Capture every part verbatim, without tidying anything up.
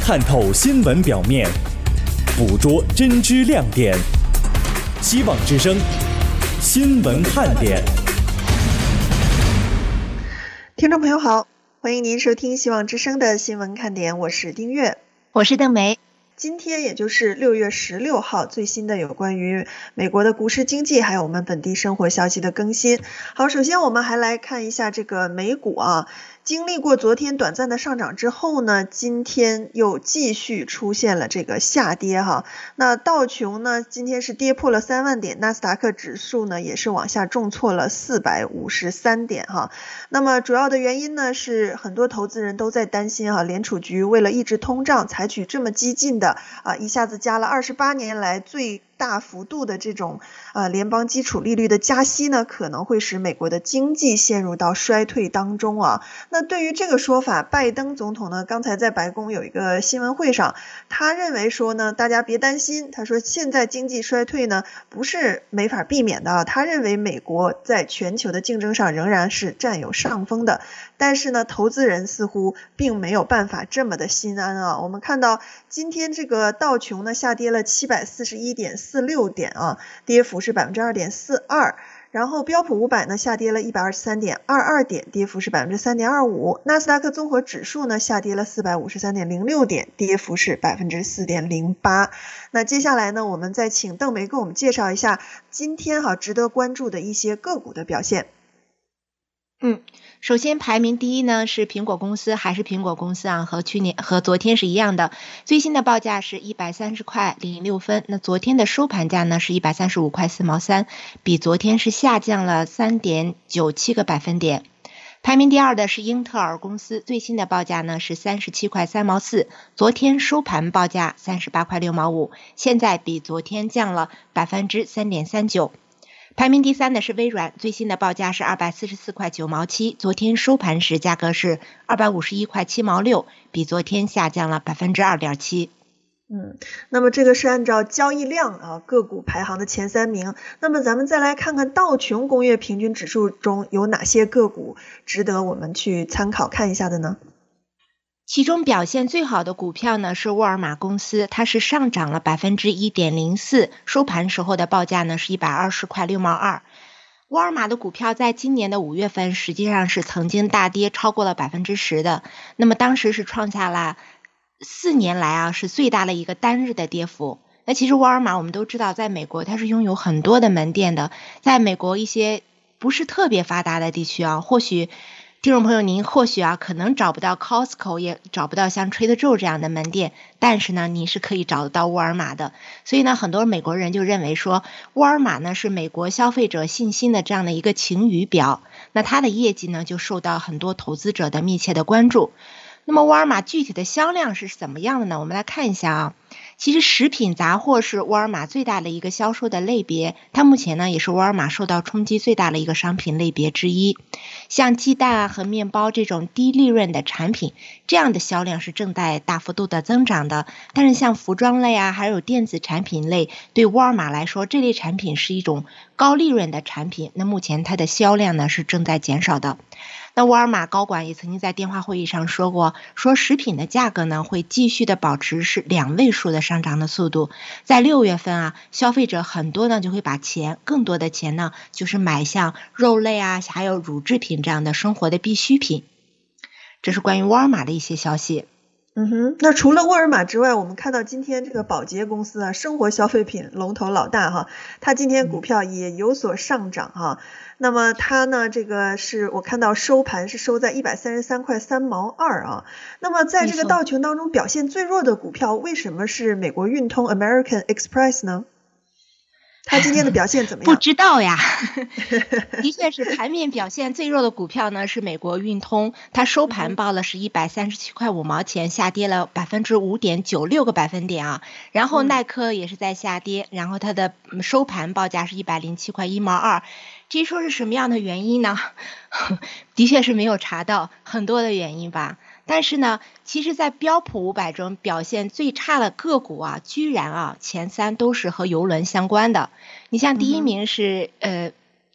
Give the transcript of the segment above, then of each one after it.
探透新闻表面，捕捉真知亮点。希望之声新闻看点。 听众朋友好，欢迎您收听希望之声的新闻看点，我是丁月， 我是邓梅。 今天也就是六月十六号，最新的有关于美国的股市经济还有我们本地生活消息的更新。好，首先我们还来看一下这个美股啊，经历过昨天短暂的上涨之后呢，今天又继续出现了这个下跌哈。那道琼呢今天是跌破了三万点，纳斯达克指数呢也是往下重挫了四百五十三点哈。那么主要的原因呢是很多投资人都在担心哈，联储局为了抑制通胀，采取这么激进的啊，一下子加了二十八年来最大幅度的这种呃联邦基础利率的加息呢，可能会使美国的经济陷入到衰退当中啊。那对于这个说法，拜登总统呢刚才在白宫有一个新闻会上，他认为说呢，大家别担心，他说现在经济衰退呢不是没法避免的啊，他认为美国在全球的竞争上仍然是占有上风的，但是呢投资人似乎并没有办法这么的心安啊。我们看到今天这个道琼呢下跌了七百四十一点四六点啊，跌幅是 百分之二点四二， 然后标普五百呢下跌了 一百二十三点二二点，跌幅是 百分之三点二五， 纳斯达克综合指数呢下跌了 四百五十三点零六点，跌幅是 百分之四点零八。 那接下来呢我们再请邓梅给我们介绍一下今天哈值得关注的一些个股的表现。 嗯，首先排名第一呢是苹果公司，还是苹果公司啊，和去年和昨天是一样的，最新的报价是一百三十块零六分，那昨天的收盘价呢是一百三十五块四毛三，比昨天是下降了 三点九七个百分点。排名第二的是英特尔公司，最新的报价呢是三十七块三毛四，昨天收盘报价三十八块六毛五，现在比昨天降了 百分之三点三九。排名第三的是微软，最新的报价是二百四十四块九毛七，昨天收盘时价格是二百五十一块七毛六，比昨天下降了 百分之二点七。 嗯，那么这个是按照交易量啊个股排行的前三名。那么咱们再来看看道琼工业平均指数中有哪些个股值得我们去参考看一下的呢？ 其中表现最好的股票呢是沃尔玛公司，它是上涨了 百分之一点零四， 收盘时候的报价呢是一百二十块六毛二。沃尔玛的股票在今年的五月份实际上是曾经大跌超过了 百分之十 的，那么当时是创下了四年来啊是最大的一个单日的跌幅。那其实沃尔玛我们都知道，在美国它是拥有很多的门店的，在美国一些不是特别发达的地区啊，或许听众朋友您或许啊可能找不到 Costco， 也找不到像 Trader Joe 这样的门店，但是呢你是可以找得到沃尔玛的。所以呢很多美国人就认为说沃尔玛呢是美国消费者信心的这样的一个晴雨表，那它的业绩呢就受到很多投资者的密切的关注。那么沃尔玛具体的销量是怎么样的呢？我们来看一下啊。其实食品杂货是沃尔玛最大的一个销售的类别，它目前呢也是沃尔玛受到冲击最大的一个商品类别之一。像鸡蛋啊和面包这种低利润的产品，这样的销量是正在大幅度的增长的。但是像服装类啊还有电子产品类，对沃尔玛来说这类产品是一种高利润的产品，那目前它的销量呢是正在减少的。那沃尔玛高管也曾经在电话会议上说过，说食品的价格呢会继续的保持是两位数的上涨的速度。在六月份啊，消费者很多呢就会把钱更多的钱呢就是买像肉类啊还有乳制品这样的生活的必需品。这是关于沃尔玛的一些消息。 嗯哼，那除了沃尔玛之外，我们看到今天这个宝洁公司啊，生活消费品龙头老大哈，它今天股票也有所上涨哈。那么它呢，这个是我看到收盘是收在一百三十三块三毛二啊。那么在这个道琼当中表现最弱的股票，为什么是美国运通 American Express 呢？它今天的表现怎么样？ 不知道呀。的确是盘面表现最弱的股票呢是美国运通，它收盘报了是一百三十七块五毛钱，下跌了 百分之五点九六 个百分点啊。然后耐克也是在下跌，然后它的收盘报价是一百零七块一毛二。至于说是什么样的原因呢？的确是没有查到很多的原因吧。但是呢，其实在标普五百中表现最差的个股啊，居然啊前三都是和邮轮相关的。你像第一名是、嗯、呃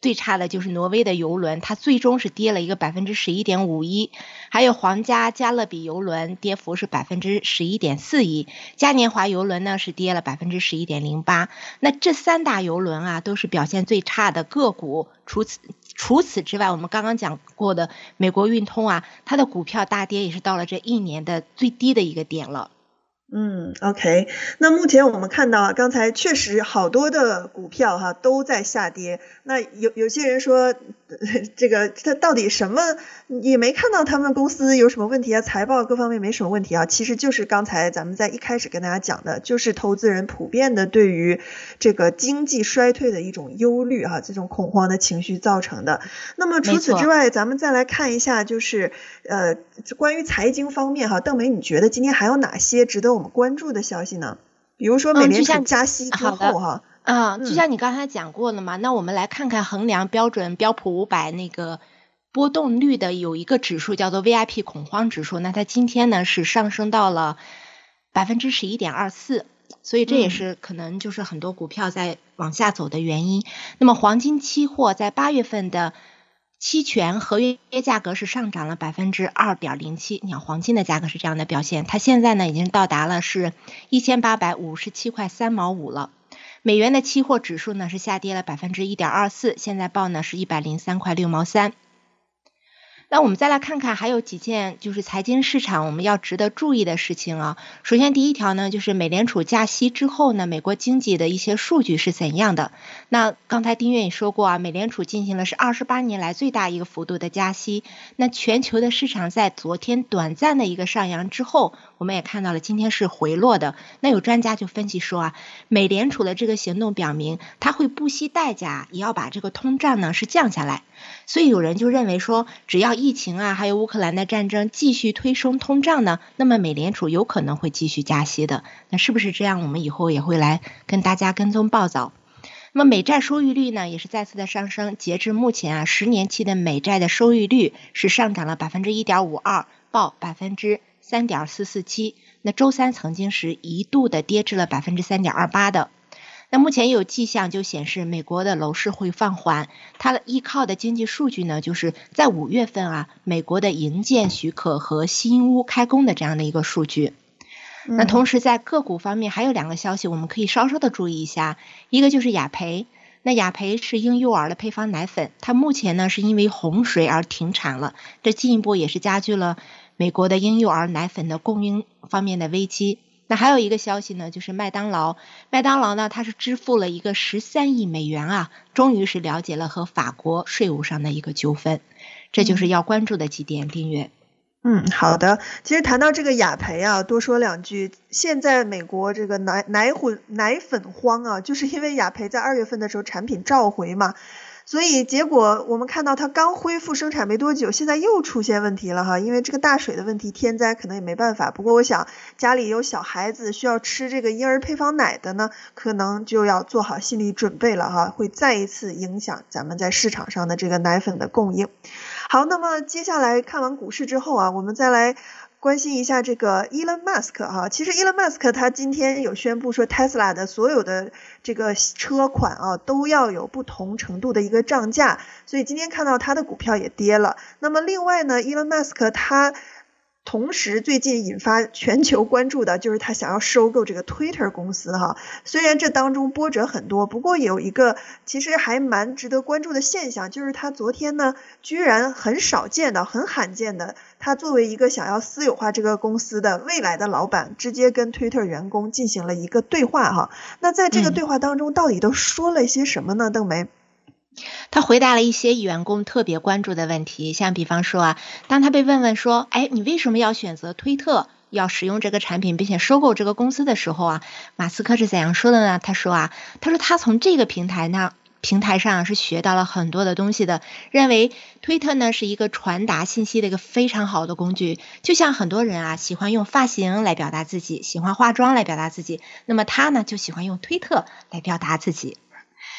最差的就是挪威的邮轮，它最终是跌了一个百分之十一点五一，还有皇家加勒比邮轮跌幅是百分之十一点四一，嘉年华邮轮呢是跌了百分之十一点零八。那这三大邮轮啊都是表现最差的个股。除此除此之外，我们刚刚讲过的美国运通啊，它的股票大跌也是到了这一年的最低的一个点了。 嗯 ，OK， 那目前我们看到啊，刚才确实好多的股票哈都在下跌。那有有些人说，这个它到底什么也没看到他们公司有什么问题啊，财报各方面没什么问题啊，其实就是刚才咱们在一开始跟大家讲的，就是投资人普遍的对于这个经济衰退的一种忧虑哈，这种恐慌的情绪造成的。那么除此之外，咱们再来看一下，就是呃关于财经方面哈，邓梅，你觉得今天还有哪些值得我们关注的消息呢？比如说美联储加息之后哈。 嗯啊、嗯，就像你刚才讲过了嘛，那我们来看看衡量标准标普五百那个波动率的有一个指数叫做 V I P 恐慌指数，那它今天呢是上升到了百分之十一点二四，所以这也是可能就是很多股票在往下走的原因。嗯、那么黄金期货在八月份的期权合约价格是上涨了百分之二点零七，你看黄金的价格是这样的表现，它现在呢已经到达了是一千八百五十七块三毛五了。美元的期货指数呢是下跌了百分之一点二四，现在报呢是一百零三块六毛三。那我们再来看看还有几件就是财经市场我们要值得注意的事情啊。首先第一条呢，就是美联储加息之后呢，美国经济的一些数据是怎样的。那刚才丁月也说过啊，美联储进行了是二十八年来最大一个幅度的加息。那全球的市场在昨天短暂的一个上扬之后，我们也看到了今天是回落的。那有专家就分析说啊，美联储的这个行动表明它会不惜代价也要把这个通胀呢是降下来。所以有人就认为说，只要疫情啊还有乌克兰的战争继续推升通胀呢，那么美联储有可能会继续加息的。那是不是这样，我们以后也会来跟大家跟踪报道。那么美债收益率呢也是再次的上升，截至目前啊十年期的美债的收益率是上涨了百分之一点五二，报百分之三点四四七。那周三曾经是一度的跌至了百分之三点二八的。那目前有迹象就显示美国的楼市会放缓，它依靠的经济数据呢，就是在五月份啊，美国的营建许可和新屋开工的这样的一个数据。嗯、那同时在个股方面还有两个消息我们可以稍稍的注意一下，一个就是雅培。那雅培是婴幼儿的配方奶粉，它目前呢是因为洪水而停产了，这进一步也是加剧了美国的婴幼儿奶粉的供应方面的危机。那还有一个消息呢，就是麦当劳，麦当劳呢，它是支付了一个十三亿美元啊，终于是了解了和法国税务上的一个纠纷，这就是要关注的几点。订阅。 嗯，好的。其实谈到这个雅培啊，多说两句。现在美国这个奶奶混奶粉荒啊，就是因为雅培在二月份的时候产品召回嘛。所以结果我们看到它刚恢复生产没多久，现在又出现问题了哈，因为这个大水的问题，天灾可能也没办法。不过我想家里有小孩子需要吃这个婴儿配方奶的呢，可能就要做好心理准备了哈，会再一次影响咱们在市场上的这个奶粉的供应。好，那么接下来看完股市之后啊，我们再来关心一下这个 Elon Musk 哈，其实 Elon Musk 他今天有宣布说 Tesla 的所有的这个车款啊都要有不同程度的一个涨价，所以今天看到他的股票也跌了。那么另外呢 Elon Musk 他同时最近引发全球关注的就是他想要收购这个 Twitter 公司哈，虽然这当中波折很多，不过有一个其实还蛮值得关注的现象，就是他昨天呢居然很少见的很罕见的，他作为一个想要私有化这个公司的未来的老板，直接跟 Twitter 员工进行了一个对话哈。那在这个对话当中到底都说了些什么呢？邓梅？ 他回答了一些员工特别关注的问题，像比方说啊，当他被问问说，哎，你为什么要选择推特，要使用这个产品并且收购这个公司的时候啊，马斯克是怎样说的呢？他说啊，他说他从这个平台呢平台上是学到了很多的东西的，认为推特呢是一个传达信息的一个非常好的工具，就像很多人啊喜欢用发型来表达自己，喜欢化妆来表达自己，那么他呢就喜欢用推特来表达自己。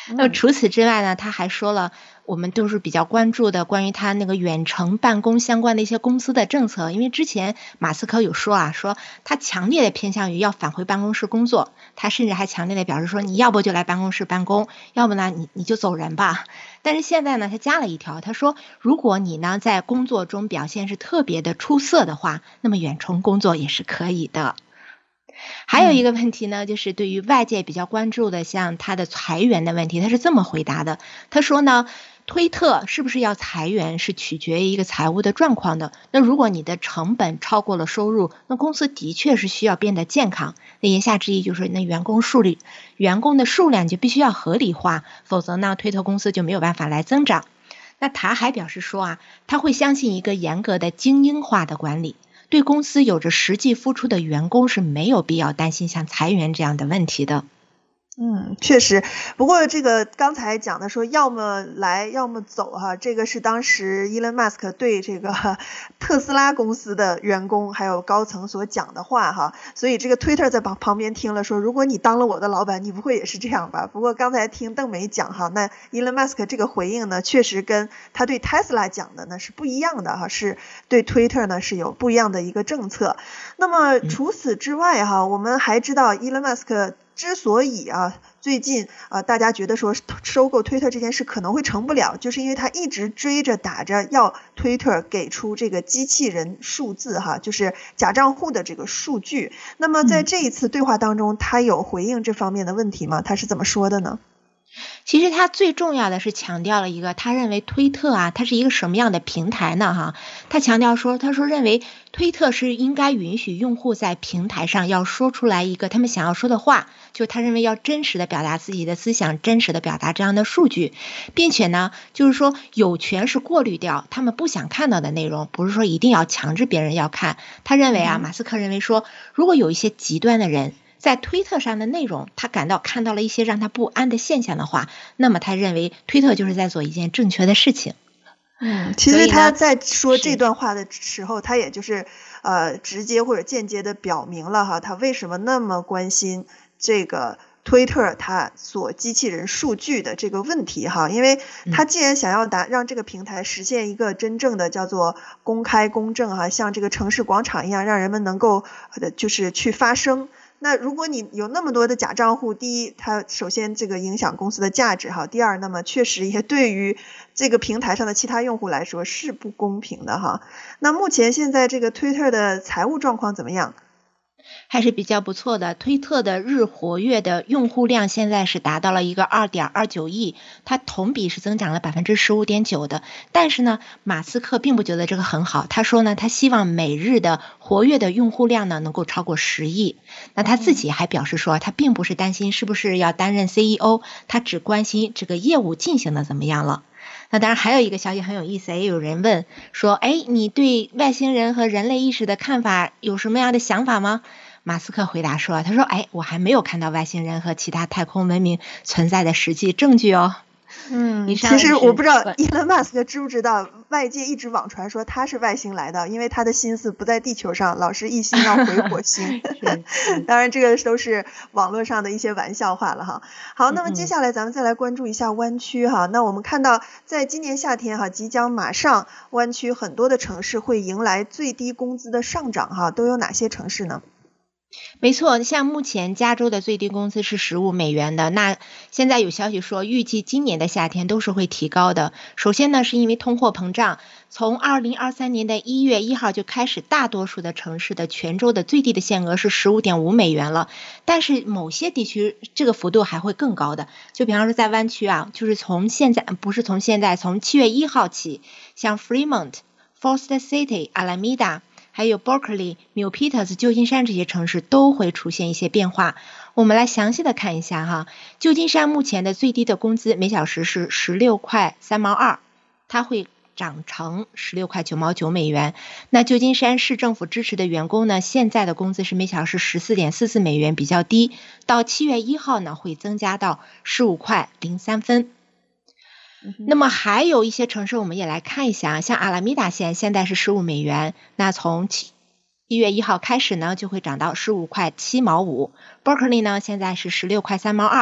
那除此之外呢，他还说了我们都是比较关注的关于他那个远程办公相关的一些公司的政策。因为之前马斯克有说啊，说他强烈的偏向于要返回办公室工作，他甚至还强烈的表示说，你要不就来办公室办公，要不呢你你就走人吧。但是现在呢，他加了一条，他说如果你呢在工作中表现是特别的出色的话，那么远程工作也是可以的。还有一个问题呢，就是对于外界比较关注的像他的裁员的问题，他是这么回答的。他说呢，推特是不是要裁员是取决于一个财务的状况的。那如果你的成本超过了收入，那公司的确是需要变得健康。那言下之意就是那员工数量员工的数量就必须要合理化，否则呢推特公司就没有办法来增长。那他还表示说啊，他会相信一个严格的精英化的管理，对公司有着实际付出的员工是没有必要担心像裁员这样的问题的。 嗯，确实。不过这个刚才讲的说要么来要么走哈，这个是当时 Elon Musk 对这个特斯拉公司的员工还有高层所讲的话哈，所以这个 Twitter 在旁旁边听了说，如果你当了我的老板，你不会也是这样吧？不过刚才听邓梅讲哈，那 Elon Musk 这个回应呢，确实跟他对 Tesla 讲的呢是不一样的哈，是对 Twitter 呢是有不一样的一个政策。那么除此之外哈，我们还知道 Elon Musk之所以啊，最近啊，大家觉得说收购推特这件事可能会成不了，就是因为他一直追着打着要推特给出这个机器人数字哈，就是假账户的这个数据。那么在这一次对话当中，他有回应这方面的问题吗？他是怎么说的呢？ 其实他最重要的是强调了一个，他认为推特啊，它是一个什么样的平台呢？哈，他强调说，他说认为推特是应该允许用户在平台上要说出来一个他们想要说的话，就他认为要真实的表达自己的思想，真实的表达这样的数据，并且呢，就是说有权是过滤掉他们不想看到的内容，不是说一定要强制别人要看。他认为啊，马斯克认为说，如果有一些极端的人在推特上的内容，他感到看到了一些让他不安的现象的话，那么他认为推特就是在做一件正确的事情。 嗯，其实他在说这段话的时候，他也就是呃直接或者间接的表明了哈，他为什么那么关心这个推特它所机器人数据的这个问题哈，因为他既然想要达让这个平台实现一个真正的叫做公开公正哈，像这个城市广场一样，让人们能够就是去发声。那如果你有那么多的假账户，第一，它首先这个影响公司的价值哈，第二，那么确实也对于这个平台上的其他用户来说是不公平的哈。那目前现在这个推特的财务状况怎么样？ 还是比较不错的。推特的日活跃的用户量现在是达到了一个 二点二九亿，它同比是增长了 百分之十五点九 的。但是呢，马斯克并不觉得这个很好，他说呢，他希望每日的活跃的用户量呢能够超过十亿。那他自己还表示说，他并不是担心是不是要担任 C E O， 他只关心这个业务进行的怎么样了。那当然还有一个消息很有意思，也有人问说，哎，你对外星人和人类意识的看法有什么样的想法吗？马斯克回答说，他说，哎，我还没有看到外星人和其他太空文明存在的实际证据哦。 嗯，其实我不知道伊隆马斯克知不知道，外界一直网传说他是外星来的，因为他的心思不在地球上，老是一心要回火星。当然这个都是网络上的一些玩笑话了哈。好，那么接下来咱们再来关注一下湾区哈。那我们看到在今年夏天哈，即将马上湾区很多的城市会迎来最低工资的上涨哈，都有哪些城市呢？ 没错，像目前加州的最低工资是十五美元的，那现在有消息说预计今年的夏天都是会提高的。首先呢，是因为通货膨胀，从二零二三年的一月一号就开始，大多数的城市的全州的最低的限额是 十五点五美元了，但是某些地区这个幅度还会更高的，就比方说在湾区啊，就是从现在不是从现在从七月一号起，像 Fremont、Foster City、Alameda还有 Berkeley、Milpitas、旧金山这些城市都会出现一些变化。我们来详细的看一下哈，旧金山目前的最低的工资每小时是十六块三毛二，它会涨成十六块九毛九美元。那旧金山市政府支持的员工呢，现在的工资是每小时 十四点四四美元，比较低，到七月一号呢会增加到十五块零三分。那么还有一些城市我们也来看一下，像阿拉米达县现在是十五美元，那从七月一号开始呢就会涨到十五块七毛五。Berkeley 呢现在是十六块三毛二，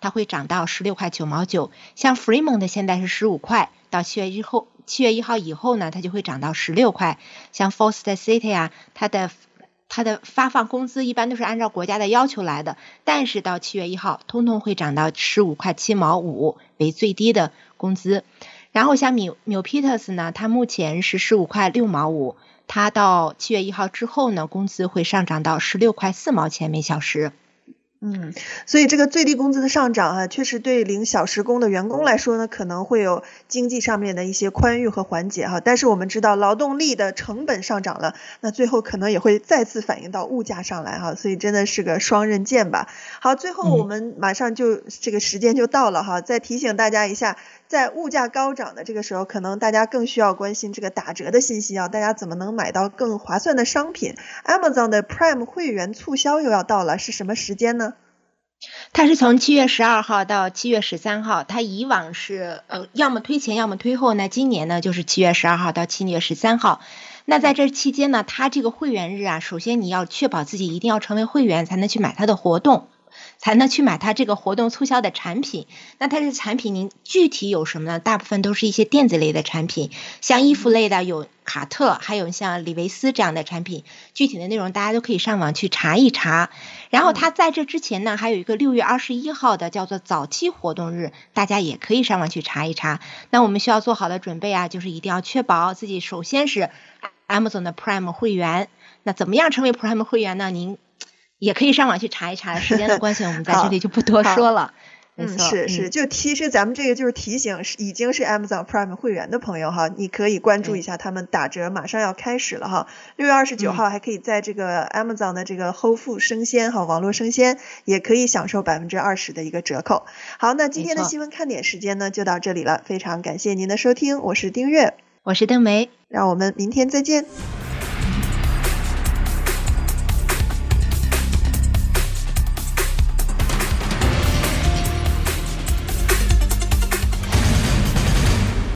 它会涨到十六块九毛九。像 Fremont 现在是十五块，到七月一号七月一号以后呢，它就会涨到十六块。像 Foster City 啊，它的它的发放工资一般都是按照国家的要求来的，但是到七月一号通通会涨到十五块七毛五为最低的工资。然后像 Milpitas 呢，它目前是十五块六毛五，它到七月一号之后呢，工资会上涨到十六块四毛钱每小时。 嗯，所以这个最低工资的上涨啊，确实对领小时工的员工来说呢，可能会有经济上面的一些宽裕和缓解哈。但是我们知道劳动力的成本上涨了，那最后可能也会再次反映到物价上来哈，所以真的是个双刃剑吧。好，最后我们马上就、嗯、这个时间就到了哈，再提醒大家一下，在物价高涨的这个时候，可能大家更需要关心这个打折的信息啊，大家怎么能买到更划算的商品。 Amazon 的 Prime 会员促销又要到了，是什么时间呢？ 它是从七月十二号到七月十三号，它以往是呃要么推前要么推后，那今年呢就是七月十二号到七月十三号。那在这期间呢，它这个会员日啊，首先你要确保自己一定要成为会员才能去买它的活动，才能去买它这个活动促销的产品。那它这产品您具体有什么呢？大部分都是一些电子类的产品，像衣服类的有卡特，还有像李维斯这样的产品，具体的内容大家都可以上网去查一查。然后它在这之前呢，还有一个六月二十一号的叫做早期活动日，大家也可以上网去查一查。那我们需要做好的准备啊，就是一定要确保自己首先是 Amazon 的 Prime 会员。那怎么样成为 Prime 会员呢？您也可以上网去查一查，时间的关系我们在这里就不多说了。 嗯，是是，就其实咱们这个就是提醒已经是 Amazon Prime 会员的朋友哈，你可以关注一下他们打折马上要开始了哈。六月二十九号还可以在这个 Amazon 的这个 Whole Food 生鲜哈，网络生鲜也可以享受百分之二十的一个折扣。好，那今天的新闻看点时间呢就到这里了，非常感谢您的收听，我是丁月， 我是邓梅， 让我们明天再见。